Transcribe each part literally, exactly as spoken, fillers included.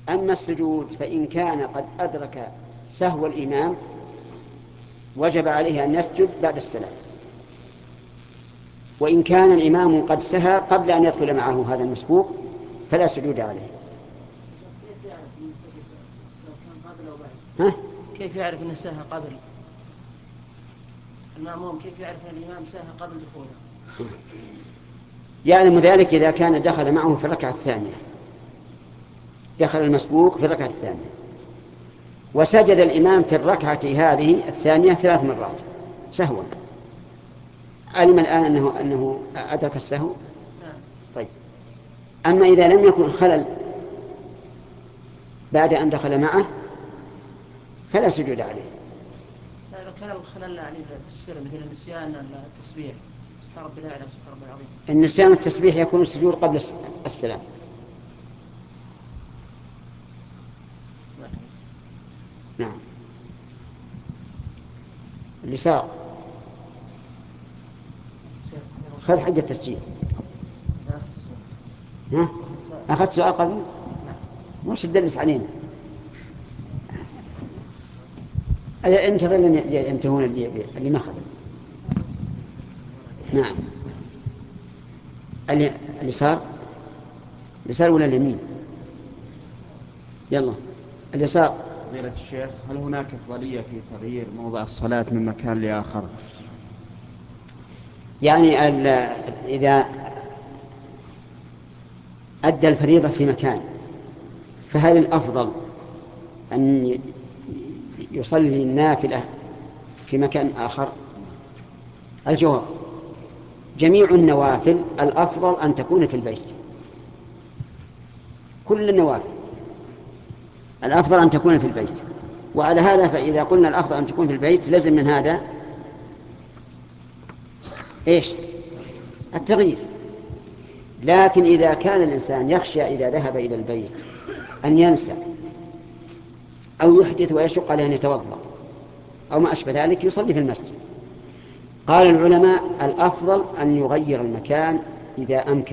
أما السجود فإن كان قد أدرك سهو الإمام وجب عليه أن يسجد بعد السلام، وإن كان الإمام قد سهى قبل أن يدخل معه هذا المسبوق فلا سجود عليه. ها؟ كيف يعرف أنه سهى قبل المأموم؟ كيف يعرف أن الإمام سهى قبل دخوله؟ يعلم ذلك إذا كان دخل معه في الركعة الثانية، دخل المسبوق في الركعة الثانية وسجد الإمام في الركعة هذه الثانية ثلاث مرات سهوا، علم الآن أنه, أنه أدرك السهو. طيب، أما إذا لم يكن خلل بعد أن دخل معه فلا سجود عليه. لا، إذا كان الخلل عليه في السر مثل النسيان التسبيح سبحان ربي الأعلى سبحان ربي العظيم، النسيان التسبيح يكون السجود قبل السلام. نعم. اليسار خذ حق التسجيل. ها؟ أخذت سؤال قبل؟ وش تدلس علينا؟ انتظر لن ينتهون اللي ما خذ. نعم. اليسار اليسار ولا اليمين؟ يلا اليسار. فضيلة الشيخ، هل هناك أفضلية في تغيير موضع الصلاة من مكان لآخر؟ يعني إذا أدى الفريضة في مكان فهل الأفضل أن يصلي النافلة في مكان آخر؟ الجواب: جميع النوافل الأفضل أن تكون في البيت، كل النوافل الأفضل أن تكون في البيت. وعلى هذا فإذا قلنا الأفضل أن تكون في البيت لازم من هذا إيش؟ التغيير. لكن إذا كان الإنسان يخشى إذا ذهب إلى البيت أن ينسى أو يحدث ويشق عليه أن يتوضأ أو ما أشبه ذلك يصلي في المسجد. قال العلماء الأفضل أن يغير المكان إذا أمكن،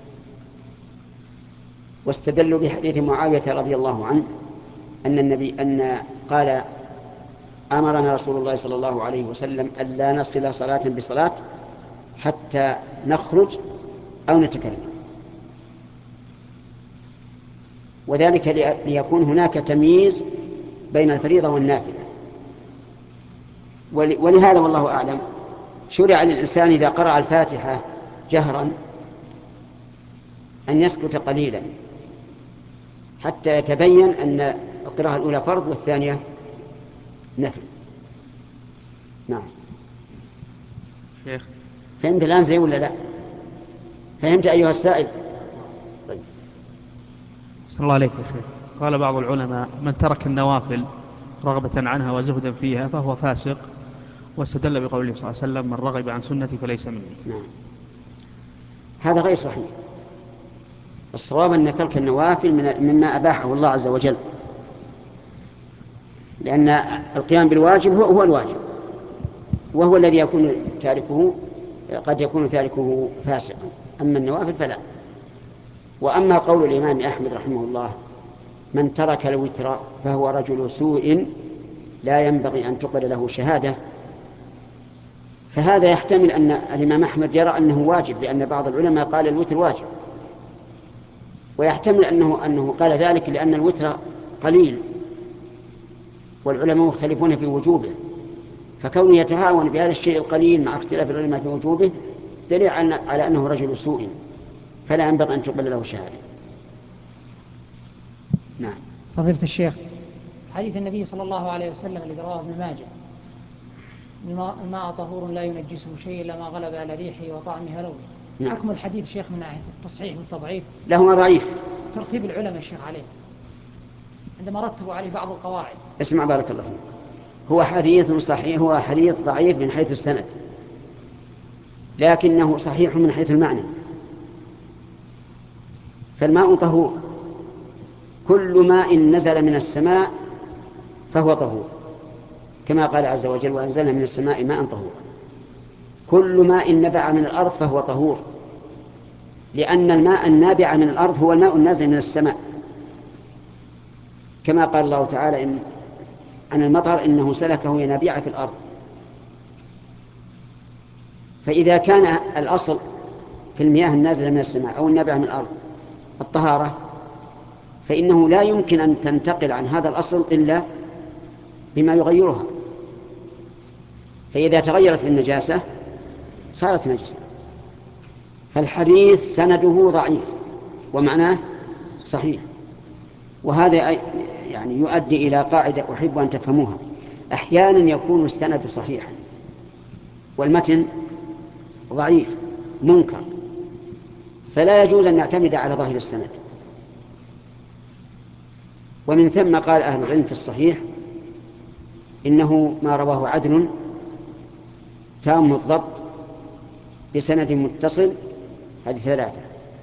واستدلوا بحديث معاوية رضي الله عنه أن النبي أن قال: أمرنا رسول الله صلى الله عليه وسلم ألا نصل صلاة بصلاة حتى نخرج أو نتكلم، وذلك ليكون هناك تمييز بين الفريضة والنافلة. ولهذا والله أعلم شرع للإنسان إذا قرأ الفاتحة جهرا أن يسكت قليلا حتى يتبين أن القراءة الأولى فرض والثانية نفل. نعم. شيخ فهمت الآن زي ولا لا؟ فهمت أيها السائل؟ طيب. صلى الله عليك يا شيخ. قال بعض العلماء: من ترك النوافل رغبة عنها وزهدا فيها فهو فاسق، واستدل بقوله صلى الله عليه وسلم: من رغب عن سنتي فليس مني. نعم. هذا غير صحيح. الصواب أن ترك النوافل مما أباحه الله عز وجل، لأن القيام بالواجب هو, هو الواجب، وهو الذي يكون تاركه قد يكون تاركه فاسقا، أما النوافل فلا. وأما قول الإمام أحمد رحمه الله: من ترك الوتر فهو رجل سوء لا ينبغي أن تقبل له شهادة، فهذا يحتمل أن الإمام أحمد يرى أنه واجب، لأن بعض العلماء قال الوتر واجب، ويحتمل أنه, أنه قال ذلك لأن الوتر قليل والعلماء مختلفون في وجوبه، فكونه يتهاون بهذا الشيء القليل مع اختلاف العلماء في وجوبه دليل على أنه رجل سوء فلا ينبغي أن تقبل له شهادة. نعم. فضيلة الشيخ، حديث النبي صلى الله عليه وسلم الذي رواه ابن ماجه: الماء طهور لا ينجسه شيء إلا ما غلب على ريحه وطعمها لونه. نعم. حكم الحديث شيخ من ناحية التصحيح والتضعيف؟ له ضعيف. ترتيب العلماء الشيخ عليه عندما رتبوا عليه بعض القواعد. اسمع بارك الله فيك، هو حديث صحيح، هو حديث ضعيف من حيث السند، لكنه صحيح من حيث المعنى. فالماء طهور، كل ماء نزل من السماء فهو طهور، كما قال عز وجل: وأنزلنا من السماء ماء طهور. كل ماء نبع من الأرض فهو طهور، لأن الماء النابع من الأرض هو الماء النازل من السماء. كما قال الله تعالى إن عن المطر إنه سلكه ينابيع في الأرض. فإذا كان الأصل في المياه النازلة من السماء أو النابعة من الأرض الطهارة، فإنه لا يمكن أن تنتقل عن هذا الأصل إلا بما يغيرها. فإذا تغيرت بالنجاسة صارت نجسة. فالحديث سنده ضعيف ومعناه صحيح. وهذا يعني يؤدي إلى قاعدة أحب أن تفهموها: أحيانا يكون السند صحيحا والمتن ضعيف منكر، فلا يجوز أن نعتمد على ظاهر السند. ومن ثم قال أهل العلم في الصحيح إنه ما رواه عدل تام الضبط بسند متصل. هذه ثلاثة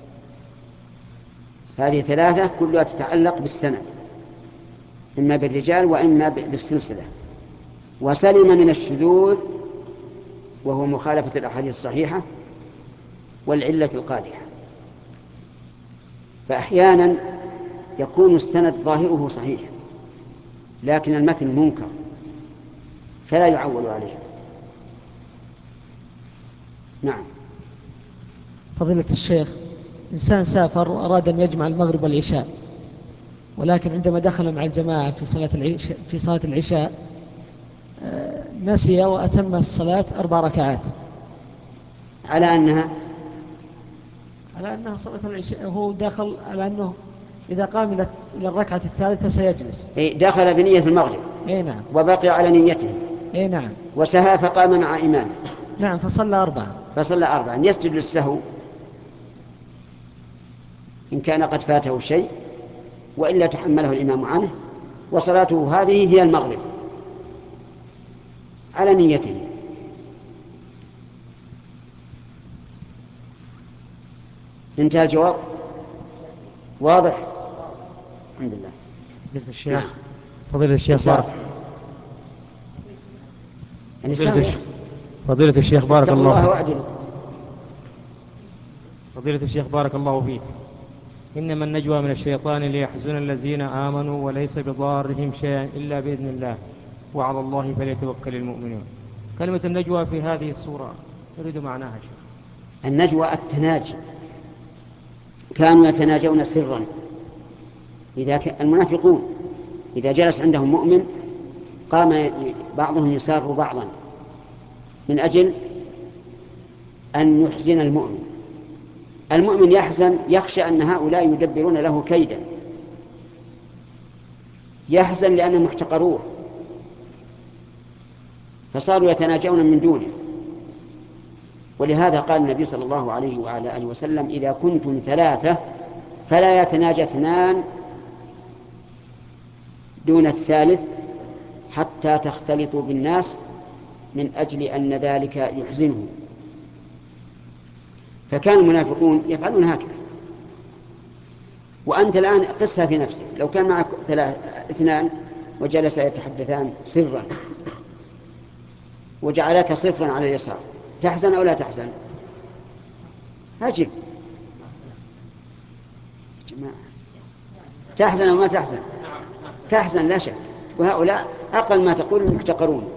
هذه ثلاثة كلها تتعلق بالسند، إما بالرجال وإما بالسلسلة. وسلم من الشذوذ وهو مخالفة الأحاديث الصحيحة والعلة القادحة. فأحيانا يكون السند ظاهره صحيح لكن المتن منكر فلا يعول عليه. نعم. فضيلة الشيخ، إنسان سافر وأراد أن يجمع المغرب والعشاء، ولكن عندما دخل مع الجماعة في صلاة العشاء, في صلاة العشاء نسي وأتم الصلاة أربع ركعات على أنها على أنها صلاة العشاء. هو دخل على أنه إذا قام إلى الركعة الثالثة سيجلس. دخل بنية المغرب. إيه نعم. وبقي على نيته. إيه نعم. وسهى فقام مع إمامه. نعم. فصلى أربعة. فصلى أربعة يسجد للسهو إن كان قد فاته شيء، وإلا تحمله الإمام عنه، وصلاته هذه هي المغرب على نيته. انتهى الجواب. واضح. الحمد لله. فضيلة الشيخ فضيلة الشيخ بارك فضيلة الشيخ بارك الله فضيلة الشيخ بارك الله فيك. إنما النجوى من الشيطان ليحزن الذين آمنوا وليس بضارهم شيئا إلا بإذن الله وعلى الله فليتوكل المؤمنون. كلمة النجوى في هذه السورة نريد معناها شيء. النجوى التناجي، كانوا يتناجون سرا. إذا كان المنافقون إذا جلس عندهم مؤمن قام بعضهم يسار بعضا من أجل أن يحزن المؤمن. المؤمن يحزن يخشى أن هؤلاء يدبرون له كيدا، يحزن لأنهم احتقروه فصاروا يتناجون من دونه. ولهذا قال النبي صلى الله عليه وعلى آله وسلم: إذا كنتم ثلاثة فلا يتناجى اثنان دون الثالث حتى تختلطوا بالناس من أجل أن ذلك يحزنه. فكان المنافقون يفعلون هكذا. وأنت الآن قسها في نفسك، لو كان معك اثنان وجلس يتحدثان سرا وجعلك صفرا على اليسار، تحزن أو لا تحزن؟ أجب. تحزن أو ما تحزن؟ تحزن لا شك. وهؤلاء أقل ما تقول محتقرون.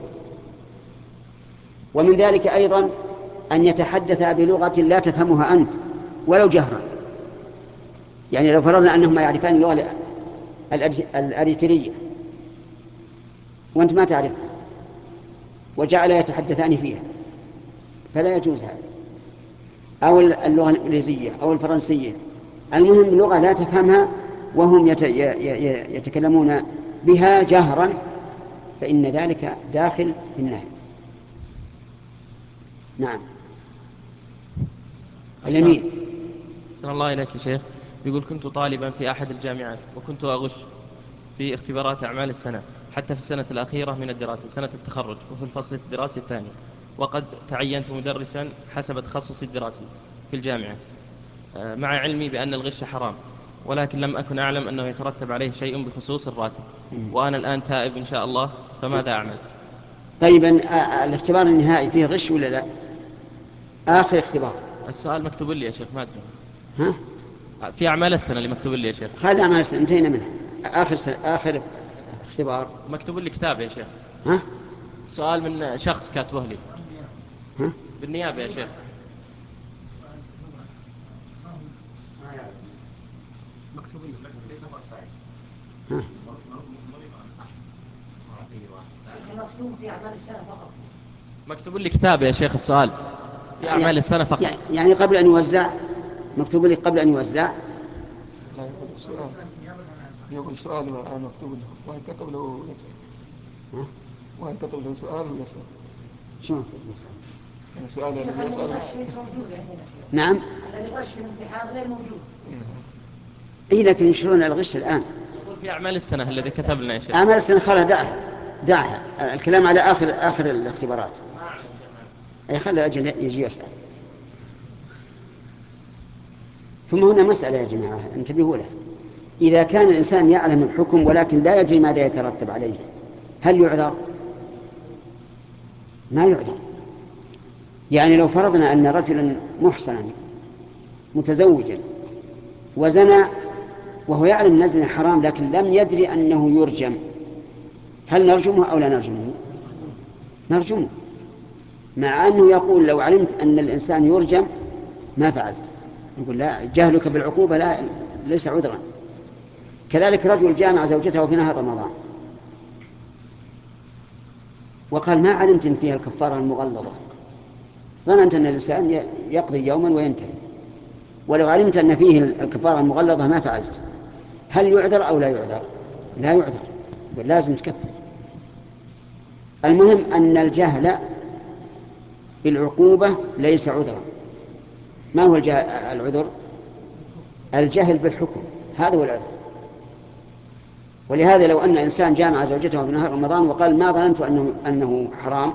ومن ذلك أيضا أن يتحدث بلغة لا تفهمها أنت ولو جهرا. يعني لو فرضنا أنهما يعرفان اللغة الأريترية وأنت ما تعرفها وجعل يتحدثان فيها فلا يجوز هذا. أو اللغة الإنجليزية أو الفرنسية، المهم لغة لا تفهمها وهم يتكلمون بها جهرا، فإن ذلك داخل في النهي. نعم. اليمين. أحسن الله إليك يا شيخ. يقول: كنت طالبا في أحد الجامعات وكنت أغش في اختبارات أعمال السنة حتى في السنة الأخيرة من الدراسة، سنة التخرج، وفي الفصل الدراسي الثاني، وقد تعينت مدرسا حسب تخصصي الدراسي في الجامعة مع علمي بأن الغش حرام، ولكن لم أكن أعلم أنه يترتب عليه شيء بخصوص الراتب، وأنا الآن تائب إن شاء الله، فماذا أعمل؟ طيب الاختبار النهائي فيه غش ولا لا؟ آخر اختبار. السؤال مكتوب لي يا شيخ، ما أدري. ها؟ في أعمال السنة اللي مكتوب لي يا شيخ. خلي أعمال السنة انتهينا منها. آخر سنة آخر اختبار. مكتوب لي كتاب يا شيخ. ها؟ سؤال من شخص كاتبه لي. ها؟ بالنيابة يا شيخ. مكتوب لي ها؟ مكتوب في أعمال السنة فقط. مكتوب لي كتاب يا شيخ السؤال في أعمال السنة فقط. يعني قبل أن يوزع مكتوب لي قبل أن يوزع. لا يقول السؤال يقول سؤال مكتوب له وإن كتب له يسأل وإن كتب له سؤال ويسأل. شو يعني سؤال الذي يسأل. نعم. الذي غش في الامتحان غير موجود. إيه لكن ينشرون الغش الآن. يقول في أعمال السنة الذي كتب لنا يا شيخ. أعمال السنة خلها دعها دعها الكلام على آخر آخر الاختبارات. أي خلى أجل يجي يسأل. ثم هنا مسألة يا جماعة انتبهوا له. إذا كان الإنسان يعلم الحكم ولكن لا يدري ماذا يترتب عليه هل يعذر؟ ما يعذر. يعني لو فرضنا أن رجلا محصنا متزوجا وزنى وهو يعلم أن الزنا حرام لكن لم يدري أنه يرجم، هل نرجمه أو لا نرجمه؟ نرجمه، مع أنه يقول لو علمت أن الإنسان يرجم ما فعلت. يقول لا، جهلك بالعقوبة لا ليس عذرا. كذلك رجل جامع زوجته في نهار رمضان وقال ما علمت إن فيها الكفارة المغلظة، ظننت أن الإنسان يقضي يوما وينتهي، ولو علمت أن فيه الكفارة المغلظة ما فعلت، هل يعذر أو لا يعذر؟ لا يعذر، لازم تكفر. المهم أن الجهل بالعقوبة ليس عذرا. ما هو العذر؟ الجهل بالحكم، هذا هو العذر. ولهذا لو أن إنسان جامع زوجته في نهار رمضان وقال ما ظننت أنه, أنه حرام،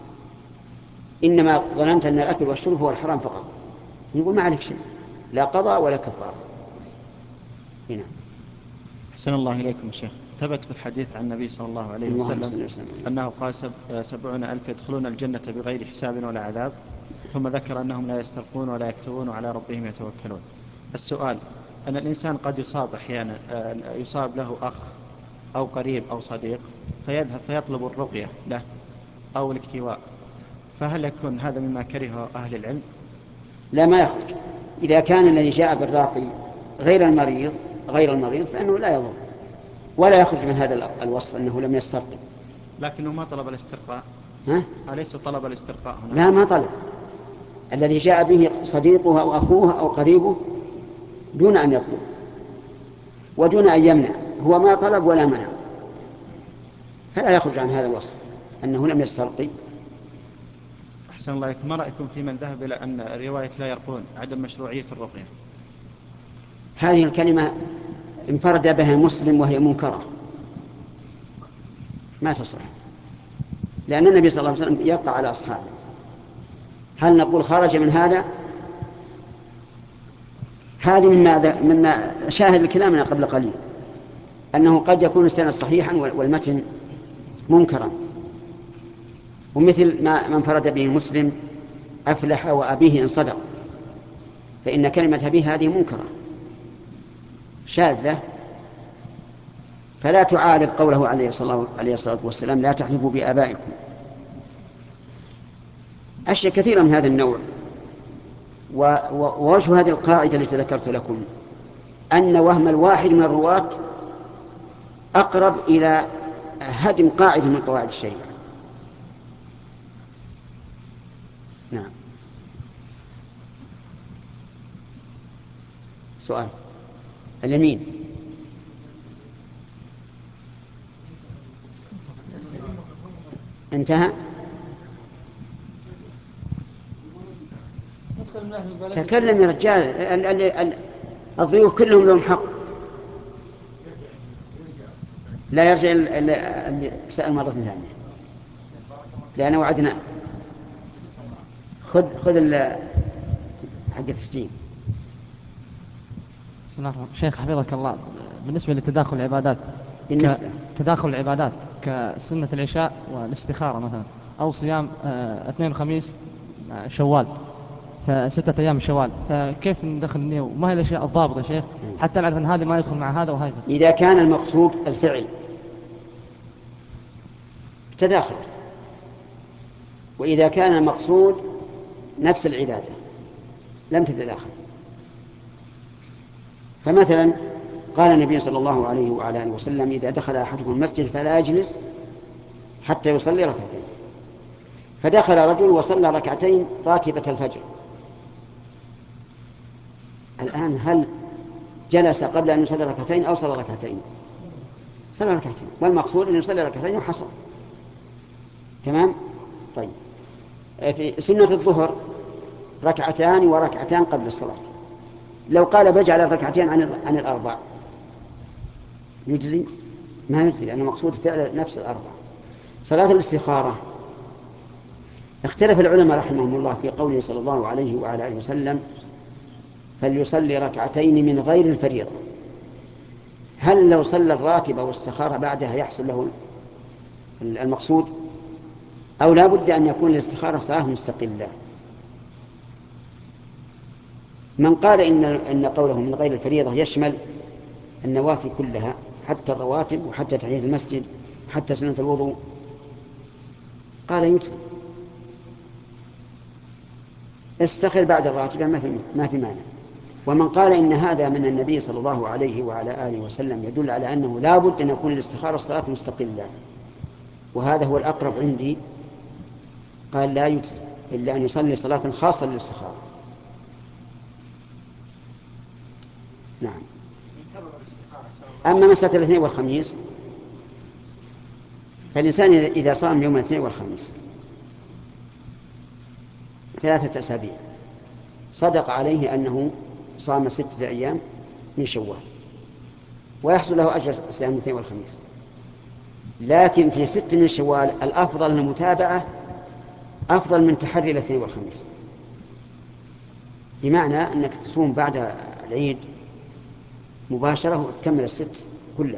إنما ظننت أن الأكل والشرب هو الحرام فقط، نقول ما عليك شيء، لا قضاء ولا كفارة. هنا أحسن الله إليكم شيخ. ثبت في الحديث عن النبي صلى الله عليه وسلم أنه قال سبعون ألف يدخلون الجنة بغير حساب ولا عذاب، ثم ذكر أنهم لا يسترقون ولا يكتوون وعلى ربهم يتوكلون. السؤال: أن الإنسان قد يصاب أحيانا يصاب له أخ أو قريب أو صديق فيذهب فيطلب الرقية له أو الاكتواء، فهل يكون هذا مما كرهه أهل العلم؟ لا، ما يخرج. إذا كان الذي جاء بالراقي غير المريض غير المريض فإنه لا يضر ولا يخرج من هذا الوصف أنه لم يسترقي. لكنه ما طلب الاسترقاء. ها؟ أليس طلب الاسترقاء هنا؟ لا، ما طلب. الذي جاء به صديقه أو أخوه أو قريبه دون أن يطلب ودون أن يمنع، هو ما طلب ولا منع، فلا يخرج عن هذا الوصف أنه لم يسترقي. أحسن الله إليكم. ما رأيكم في من ذهب إلى أن رواية لا يرقون عدم مشروعية الرقية؟ هذه الكلمة انفرد بها مسلم وهي منكرة، ما تصح، لأن النبي صلى الله عليه وسلم يقع على أصحابه. هل نقول خرج من هذا؟ هذه مما, مما شاهد كلامنا قبل قليل، أنه قد يكون السند صحيحا والمتن منكرا، ومثل ما من فرد به مسلم أفلح وأبيه إن صدق، فإن كلمة أبيه هذه منكرة شاذة، فلا تعارض قوله عليه الصلاة والسلام لا تحلفوا بآبائكم. أشياء كثيرة من هذا النوع. ووجه هذه القاعدة التي ذكرت لكم أن وهم الواحد من الرواة أقرب إلى هدم قاعدة من قواعد الشريعة. نعم. سؤال اليمين. انتهى. تكلم يا رجال، الضيوف كلهم لهم حق. لا يرجع اللي سأل مرة ثانية لأنه وعدنا. خذ خذ حق التسجيل. بسم الله الرحمن الرحيم. شيخ حفظك الله، بالنسبة لتداخل العبادات، بالنسبة تداخل العبادات كسنة العشاء والاستخارة مثلا، أو صيام اثنين وخميس شوال، فستة أيام شوال، فكيف ندخل النية وما هي الأشياء الضابطة يا شيخ حتى نعرف أن هذا ما يدخل مع هذا وهذا؟ إذا كان المقصود الفعل تداخل، وإذا كان المقصود نفس العبادة لم تتداخل. فمثلا قال النبي صلى الله عليه وعلى آله وسلم: إذا دخل أحدكم المسجد فلا يجلس حتى يصلي ركعتين. فدخل رجل وصلى ركعتين راتبة الفجر. الآن هل جلس قبل أن يصلي ركعتين أو صلى ركعتين؟ صلى ركعتين، والمقصود أن يصلي ركعتين وحصل. تمام؟ طيب، في سنة الظهر ركعتان وركعتان قبل الصلاة، لو قال بجعل الركعتين عن عن الأربع يجزي؟ ما يجزي، لأن المقصود فعل نفس الأربع. صلاة الاستخارة اختلف العلماء رحمهم الله في قوله صلى الله عليه وعلى آله وسلم: فليصلي ركعتين من غير الفريضة. هل لو صلى الراتبة واستخار بعدها يحصل له المقصود، أو لا بد أن يكون الاستخارة صلاة مستقلة؟ من قال إن إن قوله من غير الفريضة يشمل النوافل كلها، حتى الرواتب وحتى تحية المسجد وحتى سنة الوضوء، قال يجزي، استخر بعد الراتبة ما في ما في مانع. ومن قال إن هذا من النبي صلى الله عليه وعلى آله وسلم يدل على أنه لا بد أن يكون الاستخارة صلاة مستقلة، وهذا هو الأقرب عندي، قال لا يجزي إلا أن يصلي صلاة خاصة للاستخارة. نعم. أما مسألة الاثنين والخميس، فالإنسان إذا صام يوم الاثنين والخميس ثلاثة أسابيع صدق عليه أنه صام ستة أيام من شوال، ويحصل له أجر صيام الاثنين والخميس. لكن في ست من شوال الأفضل المتابعة أفضل من تحري الاثنين والخميس، بمعنى أنك تصوم بعد العيد مباشرة وتكمل الست كلها.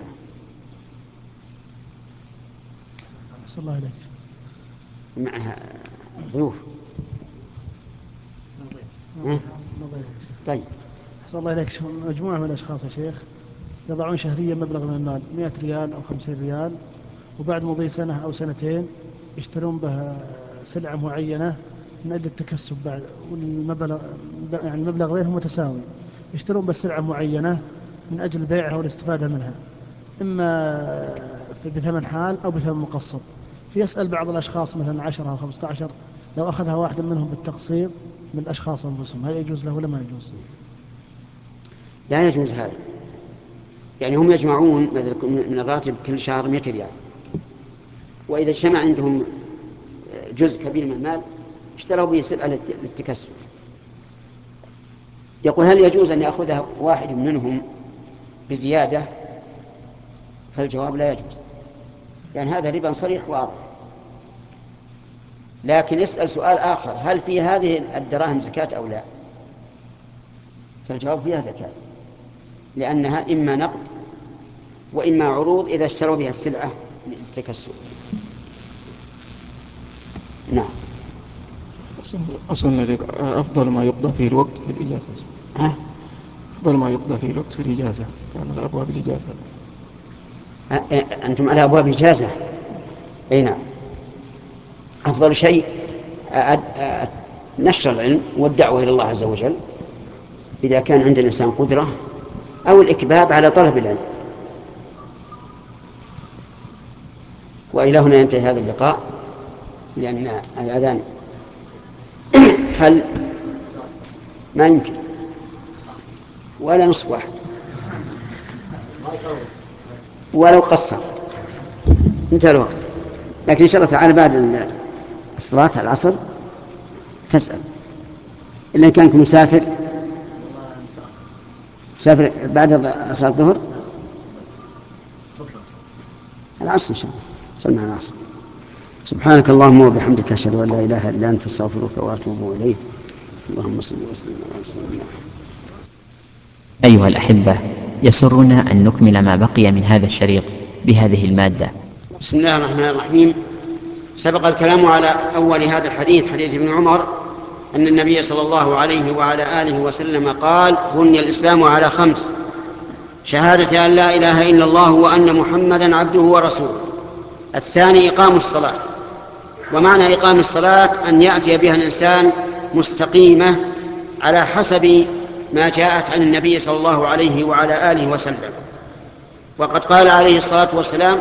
صلى الله عليك. معها ضيوف. طيب. صلى الله عليك. مجموعة من الأشخاص يا شيخ يضعون شهريا مبلغ من المال مئة ريال أو خمسين ريال، وبعد مضي سنة أو سنتين يشترون به سلعة معينة من أجل التكسب بعد، والمبلغ يعني المبلغ غيرهم متساوي، يشترون بالسلعة معينة من أجل بيعها والاستفادة منها، إما بثمن حال أو بثمن مقسط. فيسأل بعض الأشخاص مثلا عشرة أو خمسة عشر لو أخذها واحد منهم بالتقسيط من الأشخاص أنفسهم هل يجوز له ولا ما يجوز؟ لا يجوز هذا. يعني هم يجمعون من الراتب كل شهر مئة ريال، وإذا اجتمع عندهم جزء كبير من المال اشتروا به سلعة للتكسب. يقول هل يجوز أن يأخذها واحد منهم بزيادة؟ فالجواب لا يجوز، يعني هذا ربا صريح واضح. لكن يسأل سؤال آخر: هل في هذه الدراهم زكاة أو لا؟ فالجواب فيها زكاة، لأنها إما نقد وإما عروض إذا اشتروا بها السلعة للتكسب. نعم. أصلا أفضل ما يقضى فيه الوقت في الإجازة. ها؟ أفضل ما يقضى فيه الوقت في الإجازة، كان على أبواب الإجازة. أنتم على أبواب إجازة؟ أي نعم. أفضل شيء نشر العلم والدعوة إلى الله عز وجل إذا كان عند الإنسان قدرة، أو الإكباب على طلب العلم. وإلى هنا ينتهي هذا اللقاء لأن الأذان هل ما يمكن ولا نصف واحد ولو قصر انتهى الوقت. لكن إن شاء الله تعالى بعد الصلاة العصر تسأل، إلا إن كانت مسافر مسافر بعد صلاة الظهر العصر إن شاء الله صلى على العصر. سبحانك اللهم وبحمدك أشهد أن لا إله إلا أنت أستغفرك وأتوب إليك. اللهم صل وسلم على رسول الله. أيها الأحبة، يسرنا أن نكمل ما بقي من هذا الشريط بهذه المادة. بسم الله الرحمن الرحيم. سبق الكلام على أول هذا الحديث، حديث ابن عمر أن النبي صلى الله عليه وعلى آله وسلم قال: بني الإسلام على خمس: شهادة أن لا إله إلا الله وأن محمدا عبده ورسوله. الثاني إقام الصلاة، ومعنى إقام الصلاة أن يأتي بها الإنسان مستقيمة على حسب ما جاءت عن النبي صلى الله عليه وعلى آله وسلم. وقد قال عليه الصلاة والسلام: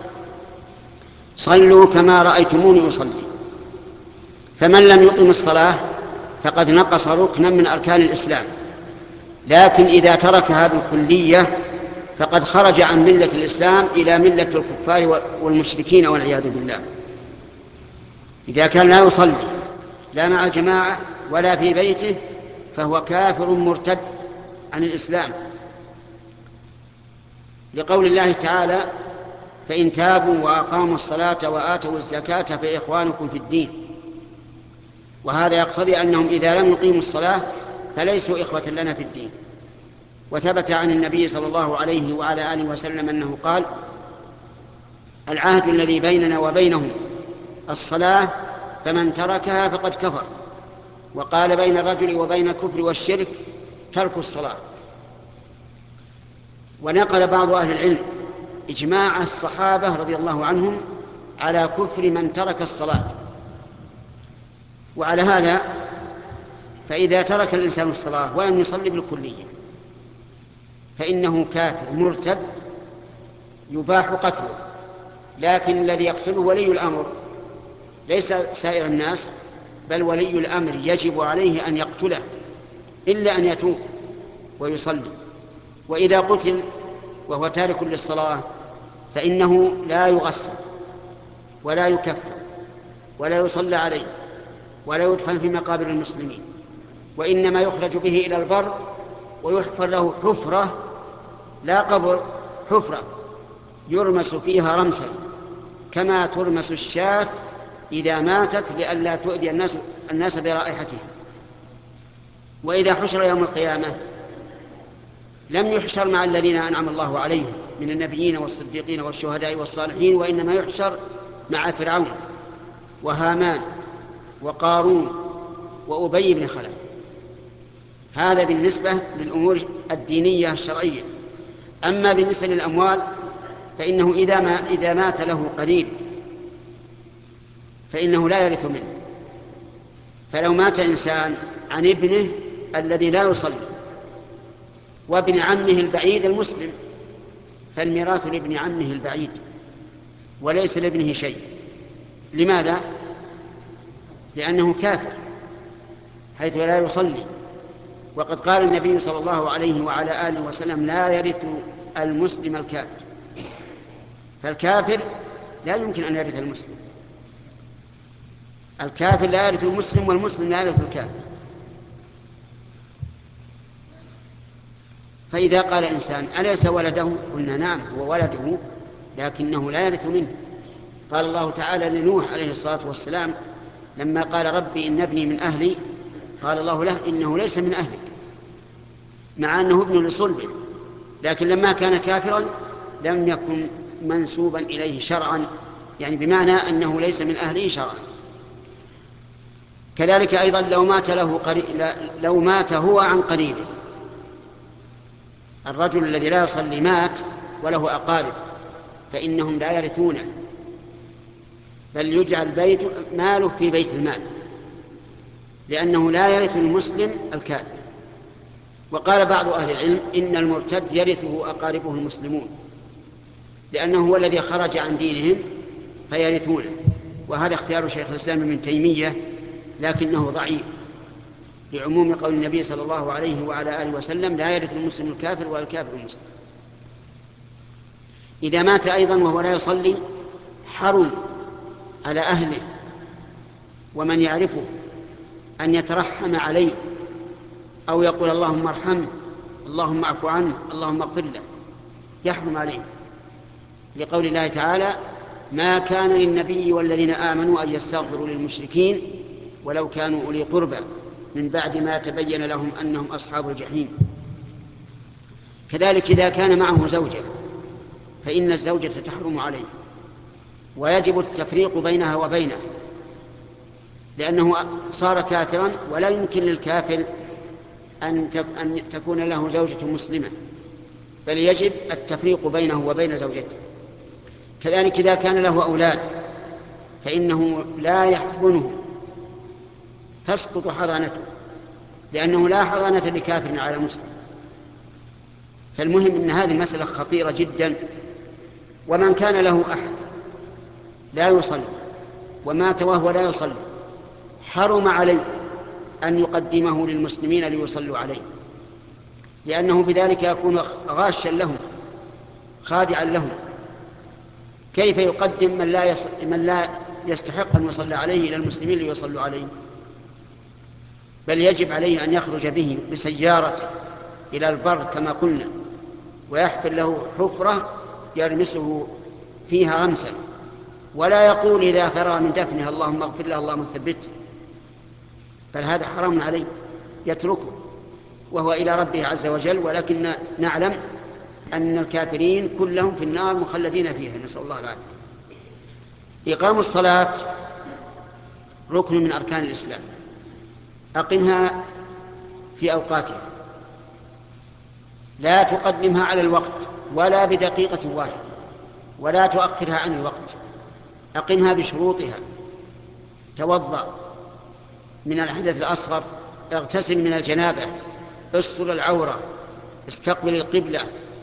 صلوا كما رأيتموني أصلي. فمن لم يقم الصلاة فقد نقص ركنا من أركان الإسلام، لكن إذا تركها بالكلية فقد خرج عن ملة الإسلام إلى ملة الكفار والمشركين والعياذ بالله. إذا كان لا يصلي لا مع الجماعة ولا في بيته فهو كافر مرتد عن الإسلام، لقول الله تعالى: فإن تابوا وأقاموا الصلاة وآتوا الزكاة فإخوانكم في الدين. وهذا يقتضي أنهم إذا لم يقيموا الصلاة فليسوا إخوة لنا في الدين. وثبت عن النبي صلى الله عليه وعلى آله وسلم أنه قال: العهد الذي بيننا وبينهم الصلاة فمن تركها فقد كفر. وقال: بين الرجل وبين الكفر والشرك ترك الصلاة. ونقل بعض أهل العلم إجماع الصحابة رضي الله عنهم على كفر من ترك الصلاة. وعلى هذا فإذا ترك الإنسان الصلاة ولم يصلي بالكلية فإنه كافر مرتد يباح قتله، لكن الذي يقتله ولي الأمر ليس سائر الناس، بل ولي الأمر يجب عليه أن يقتله إلا أن يتوب ويصلي. وإذا قتل وهو تارك للصلاة فإنه لا يغسل ولا يكفر ولا يصلى عليه ولا يدفن في مقابر المسلمين، وإنما يخرج به إلى البر ويحفر له حفرة، لا قبر، حفرة يرمس فيها رمسا كما ترمس الشاة إذا ماتت لئلا تؤذي الناس, الناس برائحتها. وإذا حشر يوم القيامة لم يحشر مع الذين أنعم الله عليهم من النبيين والصديقين والشهداء والصالحين، وإنما يحشر مع فرعون وهامان وقارون وأبي بن خلف. هذا بالنسبة للأمور الدينية الشرعية. أما بالنسبة للأموال فإنه إذا, ما إذا مات له قريب فإنه لا يرث منه. فلو مات إنسان عن ابنه الذي لا يصلي وابن عمه البعيد المسلم فالميراث لابن عمه البعيد وليس لابنه شيء. لماذا؟ لأنه كافر حيث لا يصلي. وقد قال النبي صلى الله عليه وعلى آله وسلم: لا يرث المسلم الكافر. فالكافر لا يمكن أن يرث المسلم. الكافر لا يرث المسلم والمسلم لا يرث الكافر. فإذا قال إنسان: أليس ولده؟ قلنا: نعم هو ولده لكنه لا يرث منه. قال الله تعالى لنوح عليه الصلاة والسلام لما قال: ربي إن ابني من أهلي، قال الله له: إنه ليس من أهلك، مع أنه ابن لصلبه، لكن لما كان كافرا لم يكن منسوبا إليه شرعا، يعني بمعنى أنه ليس من أهله شرعا. كذلك أيضا لو مات له قريب، لو مات هو عن قريبه، الرجل الذي لا يصلي مات وله أقارب فإنهم لا يرثونه، بل يجعل بيت ماله في بيت المال، لأنه لا يرث المسلم الكافر. وقال بعض أهل العلم: إن المرتد يرثه أقاربه المسلمون، لأنه هو الذي خرج عن دينهم فيرثونه. وهذا اختيار شيخ الإسلام ابن تيمية، لكنه ضعيف لعموم قول النبي صلى الله عليه وعلى آله وسلم: لا يرث المسلم الكافر ولا الكافر المسلم. إذا مات أيضا وهو لا يصلي حرم على أهله ومن يعرفه أن يترحم عليه أو يقول: اللهم ارحمه، اللهم اعف عنه، اللهم اغفر له، يحرم عليه، لقول الله تعالى: ما كان للنبي والذين آمنوا أن يستغفروا للمشركين ولو كانوا أولي قربى من بعد ما تبين لهم أنهم أصحاب الجحيم. كذلك إذا كان معه زوجة فإن الزوجة تحرم عليه ويجب التفريق بينها وبينه، لأنه صار كافرا، ولا يمكن للكافر أن تكون له زوجة مسلمة، بل يجب التفريق بينه وبين زوجته. كذلك إذا كان له أولاد فإنه لا يحضنه، تسقط حضانته، لأنه لا حضانة لكافر على مسلم. فالمهم أن هذه المسألة خطيرة جدا. ومن كان له أحد لا يصلي ومات وهو لا يصلي حرم عليه أن يقدمه للمسلمين ليصلوا عليه، لأنه بذلك يكون غاشا لهم خادعا لهم. كيف يقدم من لا, يص... من لا يستحق أن يصلى عليه إلى المسلمين ليصلوا عليه؟ بل يجب عليه أن يخرج به بسيارته إلى البر كما قلنا، ويحفر له حفرة يرمسه فيها رمسا، ولا يقول إذا فرغ من دفنها اللهم اغفر له اللهم ثبته، بل هذا حرام عليه، يتركه وهو إلى ربه عز وجل. ولكن نعلم أن الكافرين كلهم في النار مخلدين فيها، نسأل الله العافية. إقام الصلاة ركن من أركان الإسلام، أقمها في أوقاتها، لا تقدمها على الوقت ولا بدقيقة واحدة، ولا تؤخرها عن الوقت. أقمها بشروطها: توضأ من الحدث الأصغر، اغتسل من الجنابة، استر العورة، استقبل القبلة.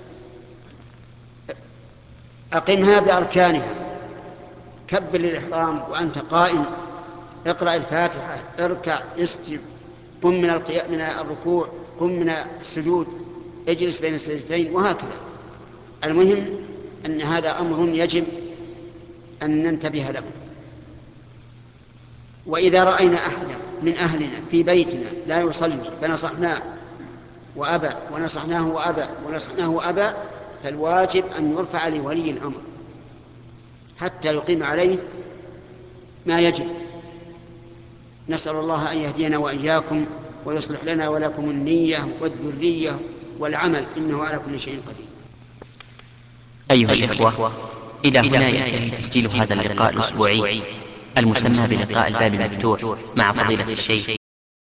أقمها بأركانها: كبر الإحرام وأنت قائم، اقرأ الفاتحة، اركع، اسجد، قم من القيام من الركوع، قم من السجود، اجلس بين السجدتين، وهكذا. المهم أن هذا أمر يجب أن ننتبه له. وإذا رأينا أحدا من أهلنا في بيتنا لا يصلي فنصحناه وأبى، ونصحناه وأبى، ونصحناه وأبى، فالواجب أن يرفع لولي الأمر حتى يقيم عليه ما يجب. نسأل الله أن يهدينا وإياكم ويصلح لنا ولكم النية والذرية والعمل، إنه على كل شيء قدير. أيها الإخوة، إلى هنا ينتهي تسجيل هذا اللقاء الأسبوعي المسمى بلقاء الباب المفتوح مع فضيلة الشيخ